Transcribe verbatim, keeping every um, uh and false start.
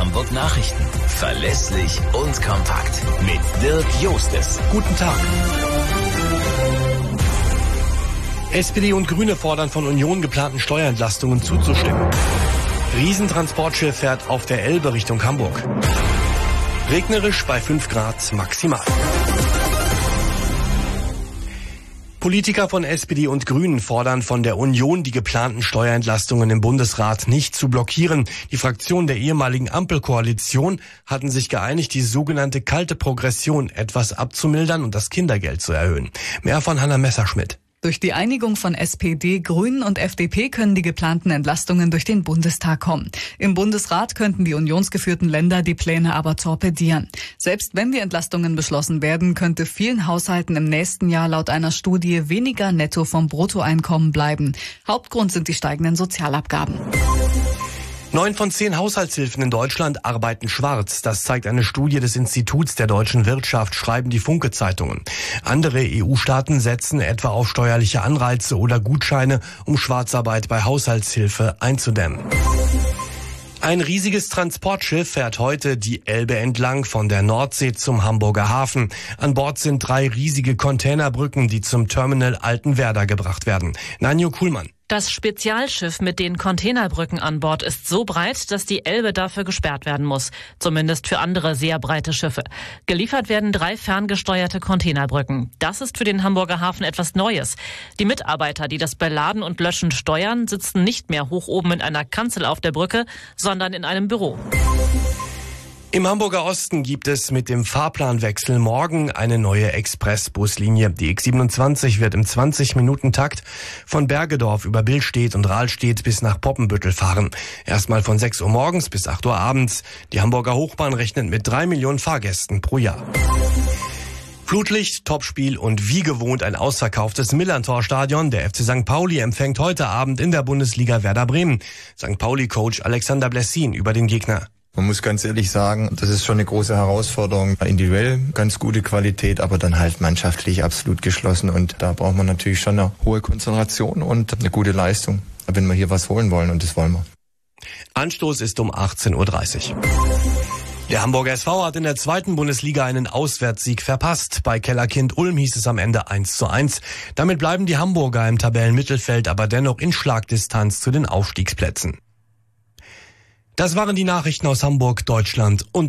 Hamburg Nachrichten. Verlässlich und kompakt. Mit Dirk Jostes. Guten Tag. S P D und Grüne fordern von Union, geplanten Steuerentlastungen zuzustimmen. Riesentransportschiff fährt auf der Elbe Richtung Hamburg. Regnerisch bei fünf Grad maximal. Politiker von S P D und Grünen fordern von der Union, die geplanten Steuerentlastungen im Bundesrat nicht zu blockieren. Die Fraktionen der ehemaligen Ampelkoalition hatten sich geeinigt, die sogenannte kalte Progression etwas abzumildern und das Kindergeld zu erhöhen. Mehr von Hanna Messerschmidt. Durch die Einigung von S P D, Grünen und F D P können die geplanten Entlastungen durch den Bundestag kommen. Im Bundesrat könnten die unionsgeführten Länder die Pläne aber torpedieren. Selbst wenn die Entlastungen beschlossen werden, könnte vielen Haushalten im nächsten Jahr laut einer Studie weniger netto vom Bruttoeinkommen bleiben. Hauptgrund sind die steigenden Sozialabgaben. Neun von zehn Haushaltshilfen in Deutschland arbeiten schwarz. Das zeigt eine Studie des Instituts der deutschen Wirtschaft, schreiben die Funke-Zeitungen. Andere E U-Staaten setzen etwa auf steuerliche Anreize oder Gutscheine, um Schwarzarbeit bei Haushaltshilfe einzudämmen. Ein riesiges Transportschiff fährt heute die Elbe entlang von der Nordsee zum Hamburger Hafen. An Bord sind drei riesige Containerbrücken, die zum Terminal Altenwerder gebracht werden. Nanjo Kuhlmann. Das Spezialschiff mit den Containerbrücken an Bord ist so breit, dass die Elbe dafür gesperrt werden muss. Zumindest für andere sehr breite Schiffe. Geliefert werden drei ferngesteuerte Containerbrücken. Das ist für den Hamburger Hafen etwas Neues. Die Mitarbeiter, die das Beladen und Löschen steuern, sitzen nicht mehr hoch oben in einer Kanzel auf der Brücke, sondern in einem Büro. Im Hamburger Osten gibt es mit dem Fahrplanwechsel morgen eine neue Expressbuslinie. Die X siebenundzwanzig wird im zwanzig-Minuten-Takt von Bergedorf über Billstedt und Rahlstedt bis nach Poppenbüttel fahren. Erstmal von sechs Uhr morgens bis acht Uhr abends. Die Hamburger Hochbahn rechnet mit drei Millionen Fahrgästen pro Jahr. Flutlicht, Topspiel und wie gewohnt ein ausverkauftes Millerntor-Stadion. Der F C Sankt Pauli empfängt heute Abend in der Bundesliga Werder Bremen. Sankt Pauli-Coach Alexander Blessin über den Gegner. Man muss ganz ehrlich sagen, das ist schon eine große Herausforderung. Individuell ganz gute Qualität, aber dann halt mannschaftlich absolut geschlossen. Und da braucht man natürlich schon eine hohe Konzentration und eine gute Leistung, wenn wir hier was holen wollen. Und das wollen wir. Anstoß ist um achtzehn Uhr dreißig. Der Hamburger S V hat in der zweiten Bundesliga einen Auswärtssieg verpasst. Bei Kellerkind Ulm hieß es am Ende eins zu eins. Damit bleiben die Hamburger im Tabellenmittelfeld, aber dennoch in Schlagdistanz zu den Aufstiegsplätzen. Das waren die Nachrichten aus Hamburg, Deutschland und